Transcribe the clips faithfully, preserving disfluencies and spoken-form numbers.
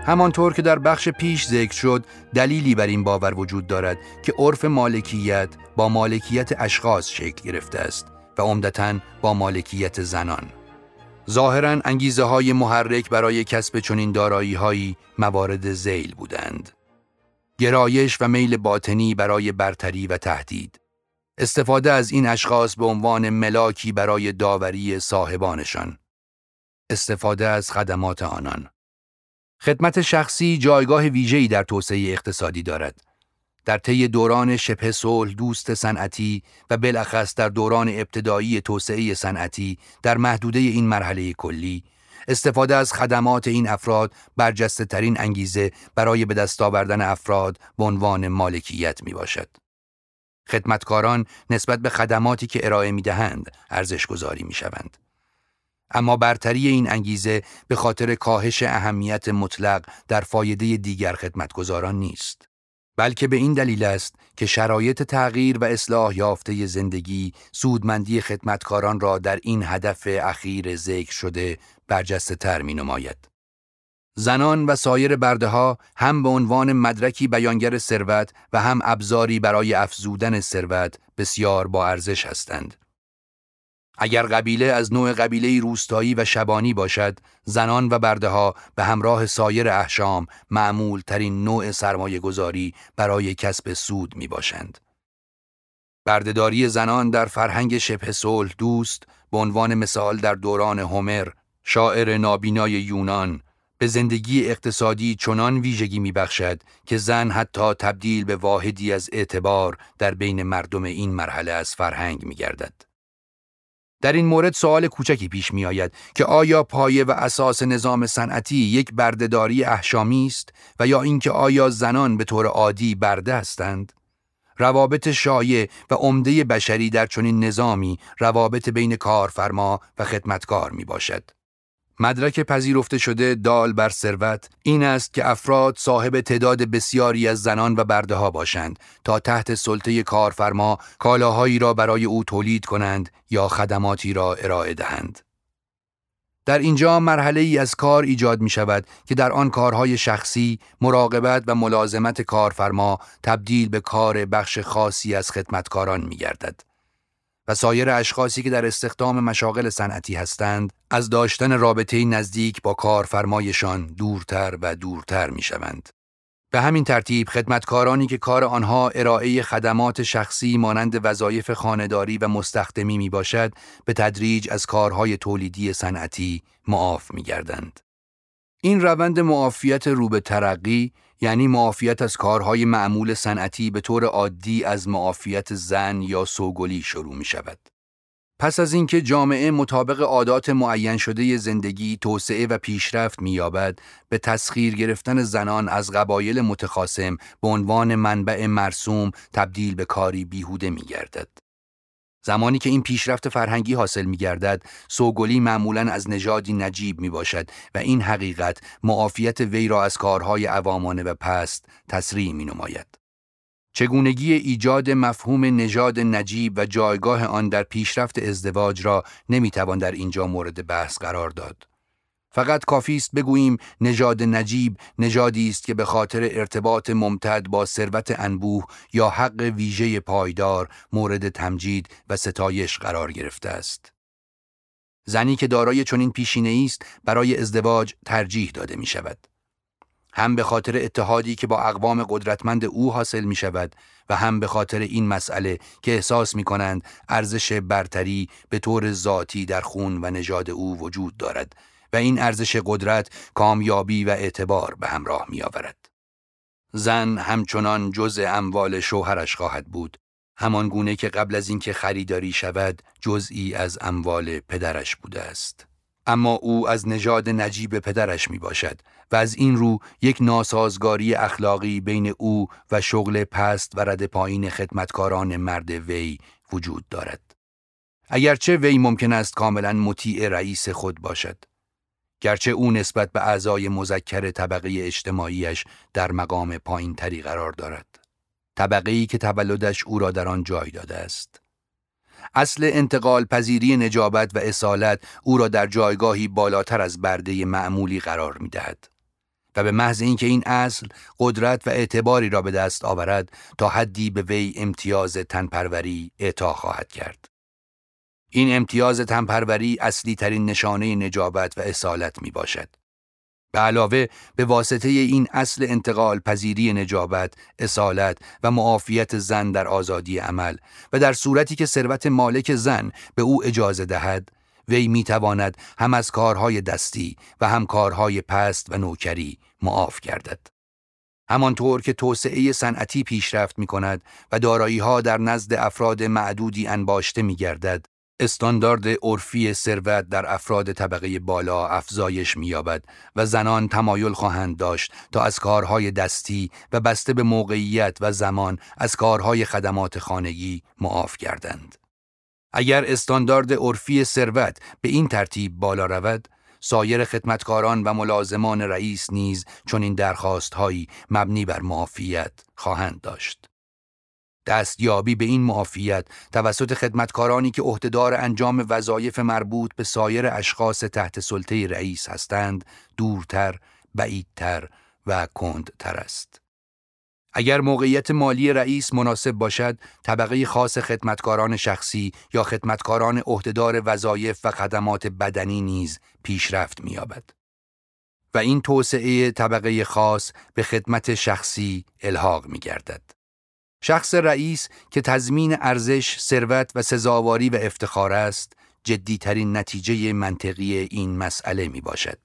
همانطور که در بخش پیش ذکر شد، دلیلی بر این باور وجود دارد که عرف مالکیت با مالکیت اشخاص شکل گرفته است و عمدتاً با مالکیت زنان. ظاهراً انگیزه های محرک برای کسب چنین دارایی هایی موارد ذیل بودند. گرایش و میل باطنی برای برتری و تهدید. استفاده از این اشخاص به عنوان ملاکی برای داوری صاحبانشان. استفاده از خدمات آنان. خدمت شخصی جایگاه ویژه‌ای در توسعه اقتصادی دارد. در طی دوران شبه صلح دوست صنعتی و بالاخص در دوران ابتدایی توسعه صنعتی در محدوده این مرحله کلی، استفاده از خدمات این افراد برجسته ترین انگیزه برای به دست آوردن افراد به عنوان مالکیت می باشد. خدمتکاران نسبت به خدماتی که ارائه می دهند ارزش گذاری می شوند. اما برتری این انگیزه به خاطر کاهش اهمیت مطلق در فایده دیگر خدمتگزاران نیست، بلکه به این دلیل است که شرایط تغییر و اصلاح یافته زندگی سودمندی خدمتکاران را در این هدف اخیر ذکر شده برجسته تر می نماید. زنان و سایر برده‌ها هم به عنوان مدرکی بیانگر ثروت و هم ابزاری برای افزودن ثروت بسیار با ارزش هستند. اگر قبیله از نوع قبیله روستایی و شبانی باشد، زنان و برده‌ها به همراه سایر احشام معمول ترین نوع سرمایه گذاری برای کسب سود می باشند. بردهداری زنان در فرهنگ شبه صلح دوست به عنوان مثال در دوران هومر، شاعر نابینای یونان، به زندگی اقتصادی چنان ویژگی می بخشد که زن حتی تبدیل به واحدی از اعتبار در بین مردم این مرحله از فرهنگ می گردد. در این مورد سوال کوچکی پیش می آید که آیا پایه و اساس نظام صنعتی یک بردهداری احشامی است و یا اینکه آیا زنان به طور عادی برده هستند؟ روابط شایع و عمده بشری در چنین نظامی روابط بین کارفرما و خدمتکار می باشد. مدرک پذیرفته شده دال بر ثروت این است که افراد صاحب تعداد بسیاری از زنان و برده‌ها باشند تا تحت سلطه کارفرما کالاهایی را برای او تولید کنند یا خدماتی را ارائه دهند. در اینجا مرحله ای از کار ایجاد می شود که در آن کارهای شخصی، مراقبت و ملازمت کارفرما تبدیل به کار بخش خاصی از خدمتکاران می گردد. و سایر اشخاصی که در استخدام مشاغل صنعتی هستند، از داشتن رابطه نزدیک با کارفرمایشان دورتر و دورتر می شوند. به همین ترتیب خدمتکارانی که کار آنها ارائه خدمات شخصی مانند وظایف خانه‌داری و مستخدمی می باشد، به تدریج از کارهای تولیدی صنعتی معاف می گردند. این روند معافیت رو به ترقی، یعنی معافیت از کارهای معمول صنعتی به طور عادی از معافیت زن یا سوگلی شروع می شود. پس از اینکه جامعه مطابق عادات معین شده زندگی توسعه و پیشرفت می یابد، به تسخیر گرفتن زنان از قبایل متخاصم به عنوان منبع مرسوم تبدیل به کاری بیهوده می گردد. زمانی که این پیشرفت فرهنگی حاصل می گردد، سوگلی معمولاً از نژادی نجیب می باشد و این حقیقت معافیت وی را از کارهای عوامانه و پست تسریع می نماید. چگونگی ایجاد مفهوم نژاد نجیب و جایگاه آن در پیشرفت ازدواج را نمی توان در اینجا مورد بحث قرار داد. فقط کافی است بگوییم نژاد نجیب نژادی است که به خاطر ارتباط ممتد با ثروت انبوه یا حق ویژه پایدار مورد تمجید و ستایش قرار گرفته است. زنی که دارای چنین پیشینه‌ای است برای ازدواج ترجیح داده می شود. هم به خاطر اتحادی که با اقوام قدرتمند او حاصل می شود و هم به خاطر این مسئله که احساس می کنند ارزش برتری به طور ذاتی در خون و نژاد او وجود دارد و این ارزش قدرت کامیابی و اعتبار به همراه می آورد. زن همچنان جزء اموال شوهرش خواهد بود، همان گونه که قبل از اینکه خریداری شود جزئی از اموال پدرش بوده است. اما او از نژاد نجیب پدرش می باشد و از این رو یک ناسازگاری اخلاقی بین او و شغل پست و رد پایین خدمتکاران مرد وی وجود دارد. اگرچه وی ممکن است کاملا مطیع رئیس خود باشد، گرچه او نسبت به اعضای مذکر طبقه اجتماعیش در مقام پایین تری قرار دارد، طبقه‌ای که تولدش او را در آن جای داده است. اصل انتقال پذیری نجابت و اصالت او را در جایگاهی بالاتر از برده معمولی قرار می دهد. و به محض اینکه این اصل قدرت و اعتباری را به دست آورد تا حدی به وی امتیاز تنپروری اعطا خواهد کرد. این امتیاز تنپروری اصلی ترین نشانه نجابت و اصالت می باشد. به علاوه به واسطه این اصل انتقال پذیری نجابت، اصالت و معافیت زن در آزادی عمل و در صورتی که ثروت مالک زن به او اجازه دهد، وی می تواند هم از کارهای دستی و هم کارهای پست و نوکری معاف گردد. همانطور که توسعه صنعتی پیشرفت می کند و دارایی‌ها در نزد افراد معدودی انباشته می گردد، استاندارد عرفی ثروت در افراد طبقه بالا افزایش می‌یابد و زنان تمایل خواهند داشت تا از کارهای دستی و بسته به موقعیت و زمان از کارهای خدمات خانگی معاف گردند. اگر استاندارد عرفی ثروت به این ترتیب بالا رود، سایر خدمتکاران و ملازمان رئیس نیز چنین درخواست‌هایی مبنی بر معافیت خواهند داشت. دستیابی به این معافیت توسط خدمتکارانی که عهدهدار انجام وظایف مربوط به سایر اشخاص تحت سلطه رئیس هستند، دورتر، بعیدتر و کندتر است. اگر موقعیت مالی رئیس مناسب باشد، طبقه خاص خدمتکاران شخصی یا خدمتکاران عهدهدار وظایف و خدمات بدنی نیز پیشرفت می‌یابد. و این توسعه طبقه خاص به خدمت شخصی الحاق می‌گردد. شخص رئیس که تضمین ارزش، ثروت و سزاواری و افتخار است، جدیترین نتیجه منطقی این مسئله می باشد.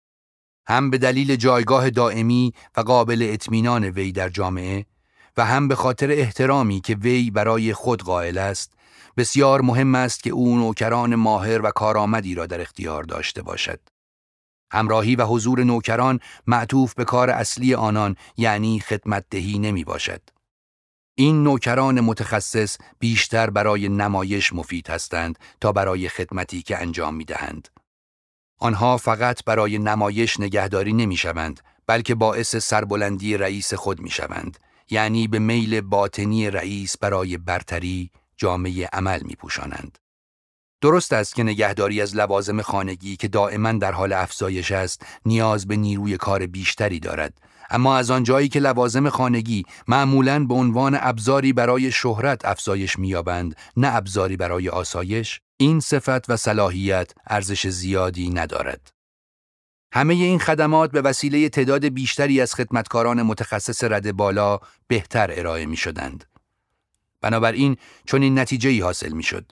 هم به دلیل جایگاه دائمی و قابل اطمینان وی در جامعه و هم به خاطر احترامی که وی برای خود قائل است، بسیار مهم است که او نوکران ماهر و کارآمدی را در اختیار داشته باشد. همراهی و حضور نوکران معطوف به کار اصلی آنان یعنی خدمتدهی نمی باشد. این نوکران متخصص بیشتر برای نمایش مفید هستند تا برای خدمتی که انجام می دهند. آنها فقط برای نمایش نگهداری نمی شوند، بلکه باعث سربلندی رئیس خود می شوند، یعنی به میل باطنی رئیس برای برتری جامعه عمل می پوشانند. درست است که نگهداری از لوازم خانگی که دائما در حال افزایش است، نیاز به نیروی کار بیشتری دارد، اما از آنجایی که لوازم خانگی معمولاً به عنوان ابزاری برای شهرت افزایش می‌یابند، نه ابزاری برای آسایش، این صفت و صلاحیت ارزش زیادی ندارد. همه این خدمات به وسیله تعداد بیشتری از خدمتکاران متخصص رده بالا بهتر ارائه می‌شدند. بنابراین چنین نتیجه‌ای حاصل می‌شد.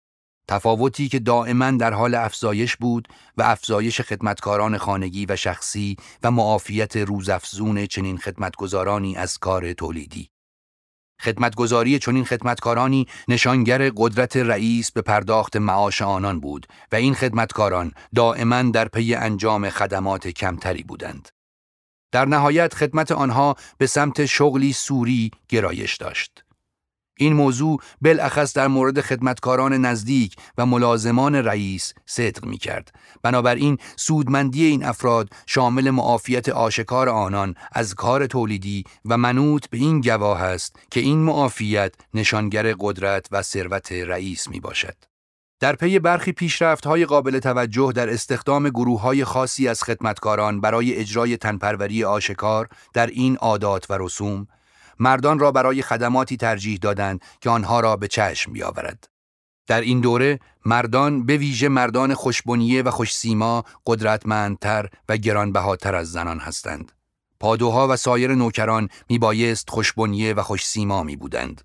تفاوتی که دائما در حال افزایش بود و افزایش خدمتکاران خانگی و شخصی و معافیت روزافزون چنین خدمتگزارانی از کار تولیدی. خدمتگزاری چنین خدمتکارانی نشانگر قدرت رئیس به پرداخت معاش آنان بود و این خدمتکاران دائما در پی انجام خدمات کمتری بودند. در نهایت خدمت آنها به سمت شغلی سوری گرایش داشت. این موضوع بالاخص در مورد خدمتکاران نزدیک و ملازمان رئیس صدق می کرد. بنابراین سودمندی این افراد شامل معافیت آشکار آنان از کار تولیدی و منوط به این گواه است که این معافیت نشانگر قدرت و ثروت رئیس می باشد. در پی برخی پیشرفت‌های قابل توجه در استخدام گروه‌های خاصی از خدمتکاران برای اجرای تنپروری آشکار در این عادات و رسوم، مردان را برای خدماتی ترجیح دادند که آنها را به چشم بیاورد. در این دوره مردان به ویژه مردان خوشبنیه و خوشسیما قدرتمندتر و گرانبهاتر از زنان هستند. پادوها و سایر نوکران میبایست خوشبنیه و خوشسیما می بودند.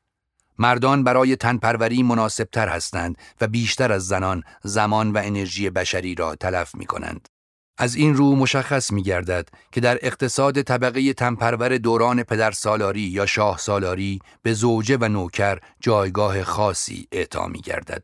مردان برای تنپروری مناسبتر هستند و بیشتر از زنان زمان و انرژی بشری را تلف می کنند. از این رو مشخص می گردد که در اقتصاد طبقه تنپرور دوران پدرسالاری یا شاه سالاری به زوجه و نوکر جایگاه خاصی اعطا می گردد.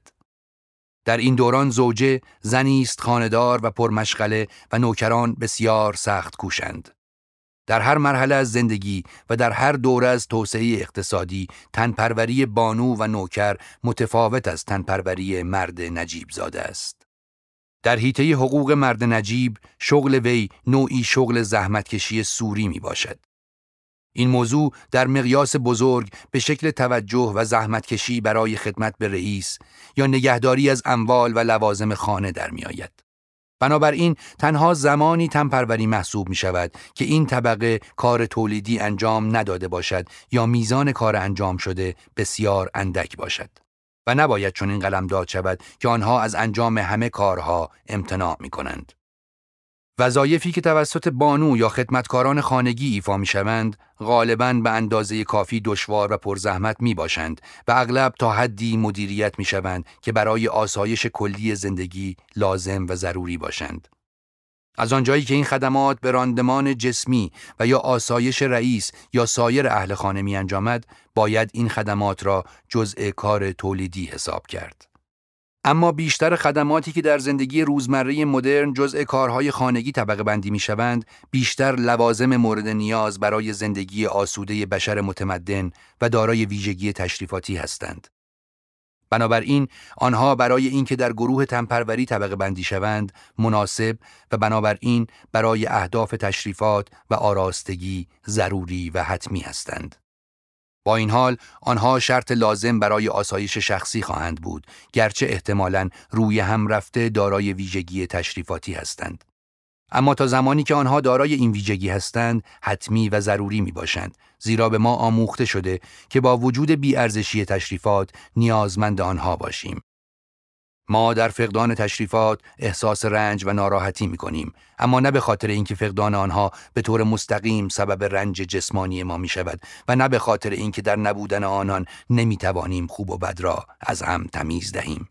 در این دوران زوجه زنی است خانه‌دار و پرمشغله و نوکران بسیار سخت کوشند. در هر مرحله از زندگی و در هر دوره از توسعه اقتصادی تنپروری بانو و نوکر متفاوت از تنپروری مرد نجیب زاده است. در حیطه حقوق مرد نجیب، شغل وی نوعی شغل زحمتکشی سوری می باشد. این موضوع در مقیاس بزرگ به شکل توجه و زحمتکشی برای خدمت به رئیس یا نگهداری از اموال و لوازم خانه در می آید. بنابراین تنها زمانی تنپروری محسوب می شود که این طبقه کار تولیدی انجام نداده باشد یا میزان کار انجام شده بسیار اندک باشد و نباید چون این قلمداد شود که آنها از انجام همه کارها امتناع می کنند. وظایفی که توسط بانو یا خدمتکاران خانگی ایفا می شوند غالباً به اندازه کافی دشوار و پرزحمت می باشند و اغلب تا حدی مدیریت می شوند که برای آسایش کلی زندگی لازم و ضروری باشند. از آنجایی که این خدمات به راندمان جسمی و یا آسایش رئیس یا سایر اهل خانه می انجامد، باید این خدمات را جزء کار تولیدی حساب کرد. اما بیشتر خدماتی که در زندگی روزمره مدرن جزء کارهای خانگی طبقه بندی می شوند، بیشتر لوازم مورد نیاز برای زندگی آسوده بشر متمدن و دارای ویژگی تشریفاتی هستند. بنابراین آنها برای اینکه در گروه تنپروری طبقه بندی شوند مناسب و بنابراین برای اهداف تشریفات و آراستگی ضروری و حتمی هستند. با این حال آنها شرط لازم برای آسایش شخصی خواهند بود، گرچه احتمالاً روی هم رفته دارای ویژگی تشریفاتی هستند. اما تا زمانی که آنها دارای این ویژگی هستند حتمی و ضروری می باشند، زیرا به ما آموخته شده که با وجود بی‌ارزشی تشریفات نیازمند آنها باشیم. ما در فقدان تشریفات احساس رنج و ناراحتی می کنیم، اما نه به خاطر اینکه فقدان آنها به طور مستقیم سبب رنج جسمانی ما می شود و نه به خاطر اینکه در نبودن آنان نمی توانیم خوب و بد را از هم تمیز دهیم.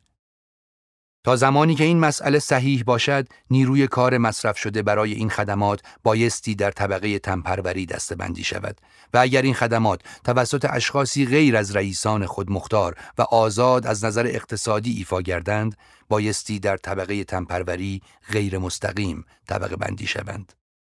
تا زمانی که این مسئله صحیح باشد، نیروی کار مصرف شده برای این خدمات بایستی در طبقه تنپروری دسته‌بندی شود و اگر این خدمات توسط اشخاصی غیر از رئیسان خود مختار و آزاد از نظر اقتصادی ایفا گردند، بایستی در طبقه تنپروری غیر مستقیم طبقه بندی شوند.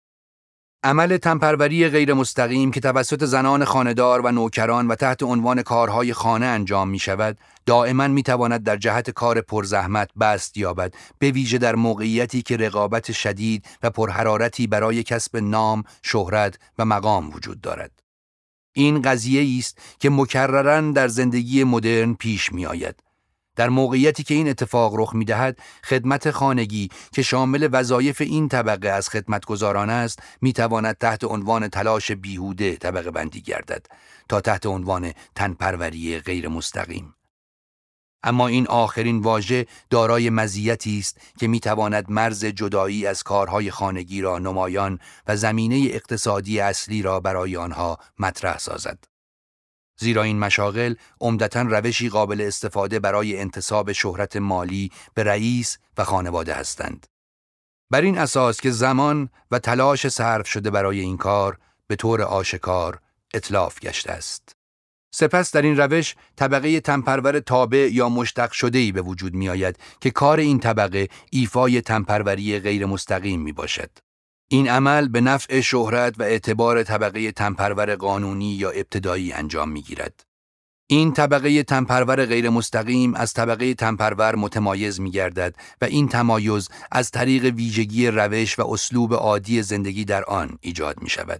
عمل تنپروری غیر مستقیم که توسط زنان خانه‌دار و نوکران و تحت عنوان کارهای خانه انجام می شود، دائما می تواند در جهت کار پرزحمت بست یابد، به ویژه در موقعیتی که رقابت شدید و پرحرارتی برای کسب نام، شهرت و مقام وجود دارد. این قضیه است که مکرراً در زندگی مدرن پیش می آید. در موقعیتی که این اتفاق رخ می‌دهد، خدمت خانگی که شامل وظایف این طبقه از خدمتگزاران است، می‌تواند تحت عنوان تلاش بیهوده طبقه بندی گردد تا تحت عنوان تنپروری غیر مستقیم. اما این آخرین واژه دارای مزیتی است که می‌تواند مرز جدایی از کارهای خانگی را نمایان و زمینه اقتصادی اصلی را برای آنها مطرح سازد. زیرا این مشاغل عمدتاً روشی قابل استفاده برای انتساب شهرت مالی به رئیس و خانواده هستند. بر این اساس که زمان و تلاش صرف شده برای این کار به طور آشکار اتلاف گشته است. سپس در این روش طبقه تنپرور تابع یا مشتق شده‌ای به وجود می آید که کار این طبقه ایفای تنپروری غیر مستقیم می باشد. این عمل به نفع شهرت و اعتبار طبقه تنپرور قانونی یا ابتدایی انجام می‌گیرد. این طبقه تنپرور غیر مستقیم از طبقه تنپرور متمایز می‌گردد و این تمایز از طریق ویژگی روش و اسلوب عادی زندگی در آن ایجاد می‌شود.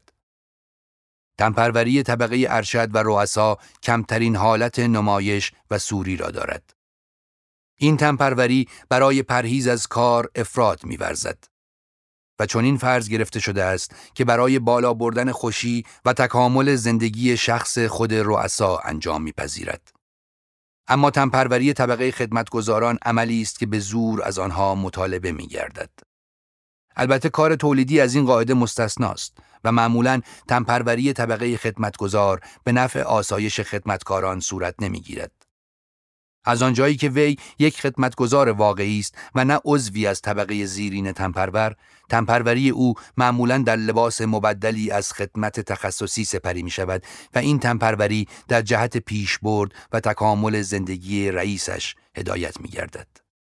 تنپروری طبقه ارشد و رؤسا کمترین حالت نمایش و سوری را دارد. این تنپروری برای پرهیز از کار افراط می‌ورزد. و چون این فرض گرفته شده است که برای بالا بردن خوشی و تکامل زندگی شخص خود رؤسا انجام می‌پذیرد. اما تنپروری طبقه خدمتگزاران عملی است که به زور از آنها مطالبه می‌گردد. البته کار تولیدی از این قاعده مستثناست و معمولاً تنپروری طبقه خدمتگزار به نفع آسایش خدمتکاران صورت نمی‌گیرد. از آنجایی که وی یک خدمتگزار واقعی است و نه عضوی از طبقه زیرین تنپرور، تنپروری او معمولاً در لباس مبدلی از خدمت تخصصی سپری می شود و این تنپروری در جهت پیشبرد و تکامل زندگی رئیسش هدایت می گردد.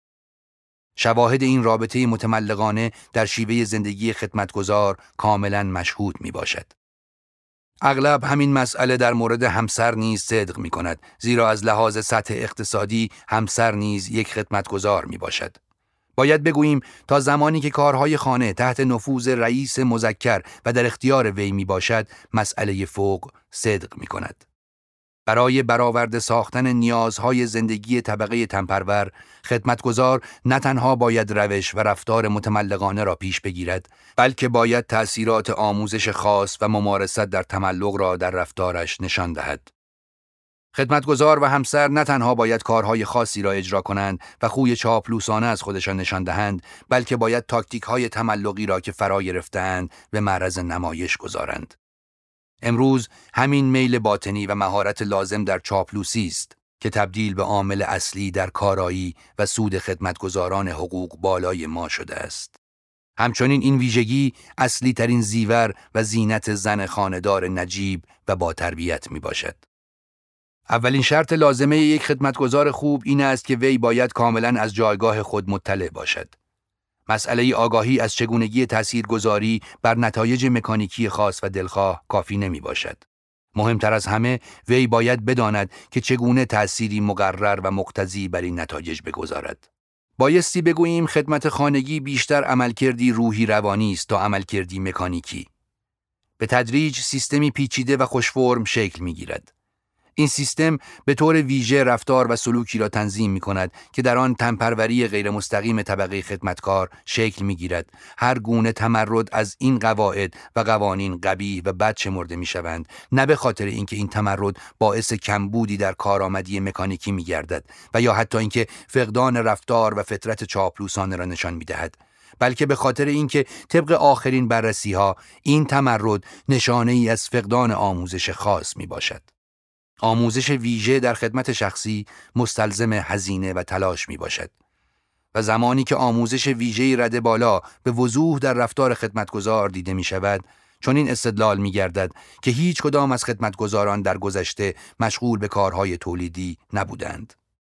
شواهد این رابطه متملقانه در شیوه زندگی خدمتگزار کاملاً مشهود می باشد. اغلب همین مسئله در مورد همسر نیز صدق می کند، زیرا از لحاظ سطح اقتصادی همسر نیز یک خدمتگزار می باشد. باید بگوییم تا زمانی که کارهای خانه تحت نفوذ رئیس مذکر و در اختیار وی می باشد، مسئله فوق صدق می کند. برای برآورده ساختن نیازهای زندگی طبقه تنپرور، خدمتگزار نه تنها باید روش و رفتار متملقانه را پیش بگیرد، بلکه باید تأثیرات آموزش خاص و ممارست در تملق را در رفتارش نشان دهد. خدمتگزار و همسر نه تنها باید کارهای خاصی را اجرا کنند و خوی چاپلوسانه از خودشان نشان دهند، بلکه باید تاکتیک‌های تملقی را که فرا گرفته‌اند به معرض نمایش گذارند. امروز همین میل باطنی و مهارت لازم در چاپلوسی است که تبدیل به عامل اصلی در کارایی و سود خدمتگزاران حقوق بالای ما شده است. همچنین این ویژگی اصلی ترین زیور و زینت زن خانه‌دار نجیب و با تربیت می باشد. اولین شرط لازمه یک خدمتگزار خوب این است که وی باید کاملاً از جایگاه خود مطلع باشد. مسئله آگاهی از چگونگی تاثیرگذاری بر نتایج مکانیکی خاص و دلخواه کافی نمی باشد. مهمتر از همه، وی باید بداند که چگونه تأثیری مقرر و مقتضی بر این نتایج بگذارد. بایستی بگوییم خدمت خانگی بیشتر عملکردی روحی روانی است تا عملکردی مکانیکی. به تدریج سیستمی پیچیده و خوش‌فرم شکل می‌گیرد. این سیستم به طور ویژه رفتار و سلوکی را تنظیم می کند که در آن تنپروری غیر مستقیم طبقه خدمتکار شکل می گیرد. هر گونه تمرد از این قواعد و قوانین قبیح و بد شمرده می شوند، نه به خاطر اینکه این تمرد باعث کمبودی در کارآمدی مکانیکی می گردد و یا حتی اینکه فقدان رفتار و فطرت چاپلوسانه را نشان می دهد، بلکه به خاطر اینکه طبق آخرین بررسی‌ها این تمرد نشانه ای از فقدان آموزش خاص می باشد. آموزش ویژه در خدمت شخصی مستلزم هزینه و تلاش می باشد و زمانی که آموزش ویژه‌ای رده بالا به وضوح در رفتار خدمتگزار دیده می شود، چون این استدلال می گردد که هیچ کدام از خدمتگزاران در گذشته مشغول به کارهای تولیدی نبودند.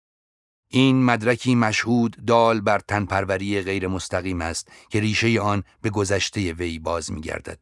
این مدرکی مشهود دال بر تنپروری غیر مستقیم است که ریشه آن به گذشته وی باز می گردد.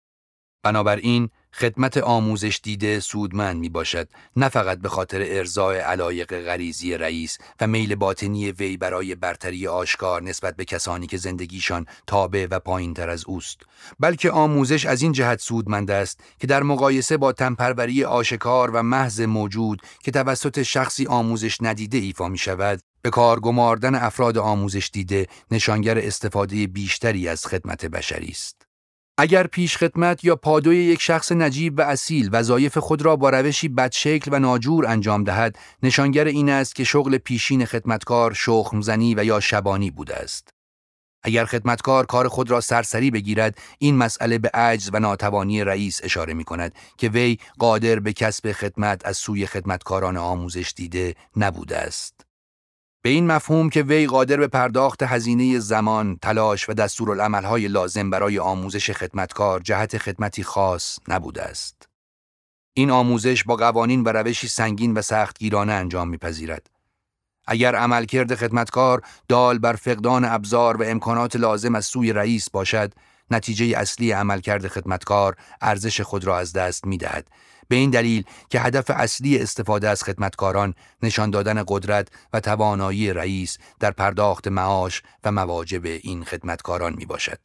بنابراین خدمت آموزش دیده سودمند می باشد، نه فقط به خاطر ارضای علایق غریزی رئیس و میل باطنی وی برای برتری آشکار نسبت به کسانی که زندگیشان تابع و پایین تر از اوست، بلکه آموزش از این جهت سودمند است که در مقایسه با تنپروری آشکار و محض موجود که توسط شخصی آموزش ندیده ایفا می شود، به کار گماردن افراد آموزش دیده نشانگر استفاده بیشتری از خدمت بشری است. اگر پیش خدمت یا پادوی یک شخص نجیب و اصیل وظایف خود را با روشی بدشکل و ناجور انجام دهد، نشانگر این است که شغل پیشین خدمتکار شخم‌زنی و یا شبانی بوده است. اگر خدمتکار کار خود را سرسری بگیرد، این مسئله به عجز و ناتوانی رئیس اشاره می کند که وی قادر به کسب خدمت از سوی خدمتکاران آموزش دیده نبوده است. به این مفهوم که وی قادر به پرداخت هزینه زمان، تلاش و دستورالعمل‌های لازم برای آموزش خدمتکار جهت خدمتی خاص نبوده است. این آموزش با قوانین و روشی سنگین و سختگیرانه انجام می‌پذیرد. اگر عملکرد خدمتکار دال بر فقدان ابزار و امکانات لازم از سوی رئیس باشد، نتیجه اصلی عملکرد خدمتکار ارزش خود را از دست می‌دهد. به این دلیل که هدف اصلی استفاده از خدمتکاران نشان دادن قدرت و توانایی رئیس در پرداخت معاش و مواجب این خدمتکاران می باشد.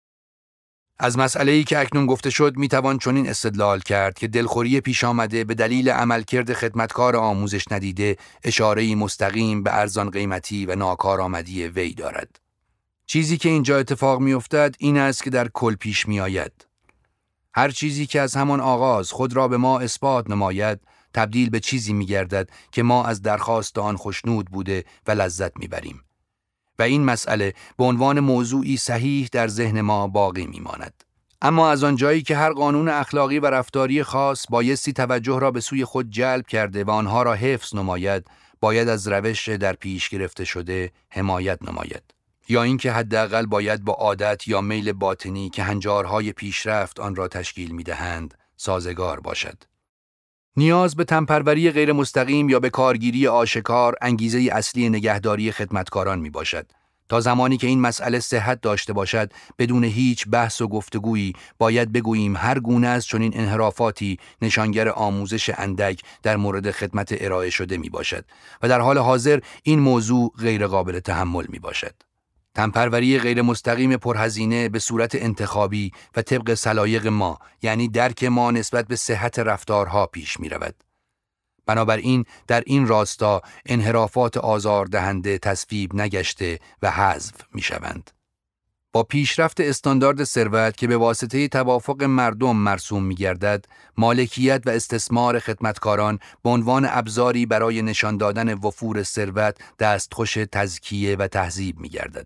از مسئله‌ای که اکنون گفته شد می توان چنین استدلال کرد که دلخوری پیش آمده به دلیل عملکرد خدمتکار آموزش ندیده اشاره‌ای مستقیم به ارزان قیمتی و ناکارآمدی وی دارد. چیزی که اینجا اتفاق می افتد این است که در کل پیش می آید. هر چیزی که از همان آغاز خود را به ما اثبات نماید، تبدیل به چیزی می گردد که ما از درخواست آن خوشنود بوده و لذت می بریم. و این مسئله به عنوان موضوعی صحیح در ذهن ما باقی می ماند. اما از آنجایی که هر قانون اخلاقی و رفتاری خاص بایستی توجه را به سوی خود جلب کرده و آنها را حفظ نماید، باید از روش در پیش گرفته شده حمایت نماید. یا اینکه حداقل باید با عادت یا میل باطنی که هنجارهای پیشرفت آن را تشکیل می‌دهند سازگار باشد. نیاز به تنپروری غیر مستقیم یا به کارگیری آشکار انگیزه اصلی نگهداری خدمتکاران میباشد. تا زمانی که این مسئله صحت داشته باشد، بدون هیچ بحث و گفتگویی باید بگوییم هر گونه از چنین انحرافاتی نشانگر آموزش اندک در مورد خدمت ارائه شده میباشد و در حال حاضر این موضوع غیر قابل تحمل میباشد. تنپروری غیر مستقیم پرهزینه به صورت انتخابی و طبق سلایق ما، یعنی درک ما نسبت به صحت رفتارها پیش می رود. بنابراین در این راستا انحرافات آزاردهنده تصویب نگشته و حذف می شوند. با پیشرفت استاندارد ثروت که به واسطه توافق مردم مرسوم می گردد، مالکیت و استثمار خدمتکاران به عنوان ابزاری برای نشان دادن وفور ثروت دستخوش تزکیه و تهذیب می گردد.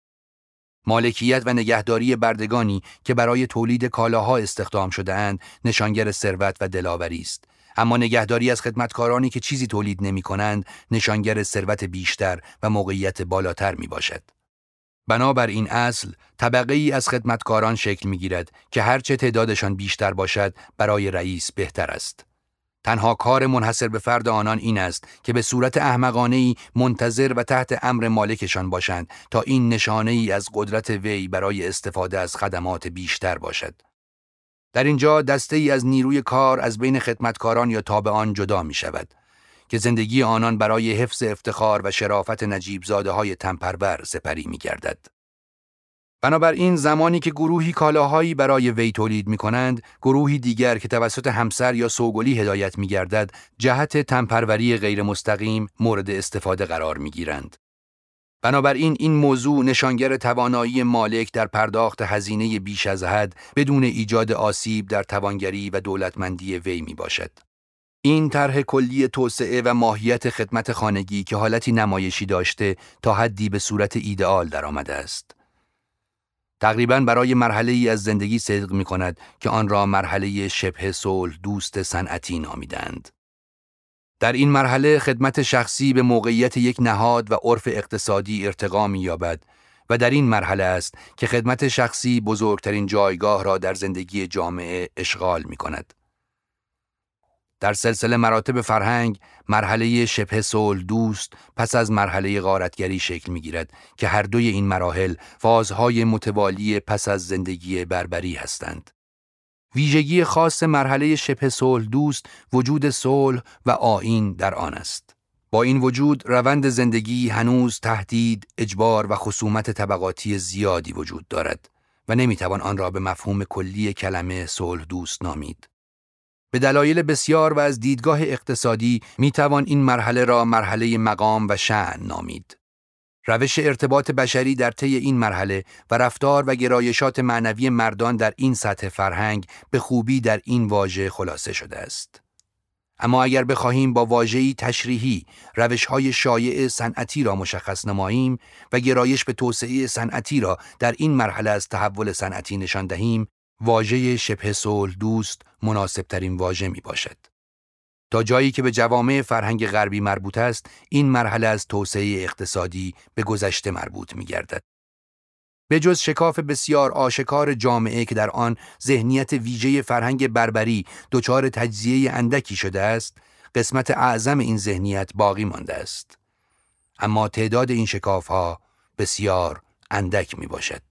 مالکیت و نگهداری بردگانی که برای تولید کالاها استخدام شده اند نشانگر ثروت و دلاوری است، اما نگهداری از خدمتکارانی که چیزی تولید نمی کنند نشانگر ثروت بیشتر و موقعیت بالاتر می باشد. بنابر این اصل طبقه ای از خدمتکاران شکل می گیرد که هرچه تعدادشان بیشتر باشد برای رئیس بهتر است. تنها کار منحصر به فرد آنان این است که به صورت احمقانه‌ای منتظر و تحت امر مالکشان باشند تا این نشانه ای از قدرت وی برای استفاده از خدمات بیشتر باشد. در اینجا دسته ای از نیروی کار از بین خدمتکاران یا تابعان جدا می شود که زندگی آنان برای حفظ افتخار و شرافت نجیب زاده های تنپرور سپری می گردد. بنابراین زمانی که گروهی کالاهایی برای وی تولید می کنند، گروهی دیگر که توسط همسر یا سوگلی هدایت می گردد، جهت تنپروری غیر مستقیم مورد استفاده قرار می گیرند. بنابراین این موضوع نشانگر توانایی مالک در پرداخت هزینه بیش از حد بدون ایجاد آسیب در توانگری و دولتمندی وی می باشد. این طرح کلی توسعه و ماهیت خدمت خانگی که حالتی نمایشی داشته تا حدی به صورت ایدئال درآمده است. تقریباً برای مرحله ای از زندگی صدق می کند که آن را مرحله شبه صلح دوست صنعتی نامیدند. در این مرحله خدمت شخصی به موقعیت یک نهاد و عرف اقتصادی ارتقا می یابد و در این مرحله است که خدمت شخصی بزرگترین جایگاه را در زندگی جامعه اشغال می کند. در سلسله مراتب فرهنگ، مرحله شبه صلح دوست پس از مرحله غارتگری شکل می گیرد که هر دوی این مراحل فازهای متوالی پس از زندگی بربری هستند. ویژگی خاص مرحله شبه صلح دوست وجود صلح و آیین در آن است. با این وجود روند زندگی هنوز تهدید، اجبار و خصومت طبقاتی زیادی وجود دارد و نمیتوان آن را به مفهوم کلی کلمه صلح دوست نامید. به دلایل بسیار و از دیدگاه اقتصادی میتوان این مرحله را مرحله مقام و شأن نامید. روش ارتباط بشری در طی این مرحله و رفتار و گرایشات معنوی مردان در این سطح فرهنگ به خوبی در این واژه خلاصه شده است. اما اگر بخواهیم با واژه‌ای تشریحی روش‌های شایع صنعتی را مشخص نماییم و گرایش به توسعه صنعتی را در این مرحله از تحول صنعتی نشان دهیم، واژه شبه صلح دوست مناسبترین واژه می باشد. تا جایی که به جوامع فرهنگ غربی مربوط است، این مرحله از توسعه اقتصادی به گذشته مربوط می گردد. به جز شکاف بسیار آشکار جامعه که در آن ذهنیت ویژه فرهنگ بربری دچار تجزیه اندکی شده است، قسمت اعظم این ذهنیت باقی مانده است. اما تعداد این شکاف‌ها بسیار اندک می باشد.